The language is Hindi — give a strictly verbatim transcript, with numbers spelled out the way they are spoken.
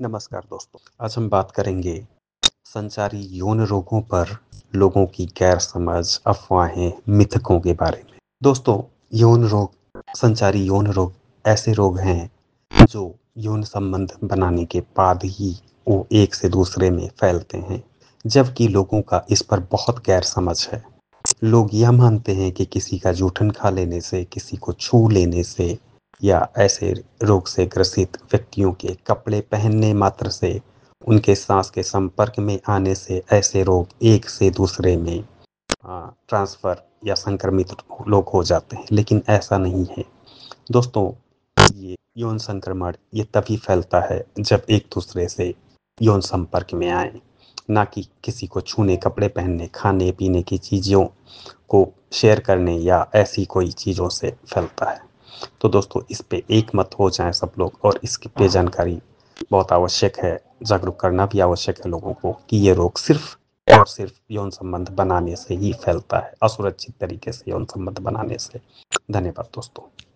नमस्कार दोस्तों, आज हम बात करेंगे संचारी यौन रोगों पर लोगों की गैर समझ, अफवाहें, मिथकों के बारे में। दोस्तों, यौन रोग, संचारी यौन रोग ऐसे रोग हैं जो यौन संबंध बनाने के बाद ही वो एक से दूसरे में फैलते हैं, जबकि लोगों का इस पर बहुत गैर समझ है। लोग यह मानते हैं कि किसी का जूठन खा लेने से, किसी को छू लेने से या ऐसे रोग से ग्रसित व्यक्तियों के कपड़े पहनने मात्र से, उनके सांस के संपर्क में आने से ऐसे रोग एक से दूसरे में आ, ट्रांसफर या संक्रमित लोग हो जाते हैं, लेकिन ऐसा नहीं है। दोस्तों, ये यौन संक्रमण ये तभी फैलता है जब एक दूसरे से यौन संपर्क में आए, ना कि किसी को छूने, कपड़े पहनने, खाने पीने की चीज़ों को शेयर करने या ऐसी कोई चीज़ों से फैलता है। तो दोस्तों, इस पे एक मत हो जाएं सब लोग, और इसकी पे जानकारी बहुत आवश्यक है। जागरूक करना भी आवश्यक है लोगों को कि ये रोग सिर्फ और सिर्फ यौन संबंध बनाने से ही फैलता है, असुरक्षित तरीके से यौन संबंध बनाने से। धन्यवाद दोस्तों।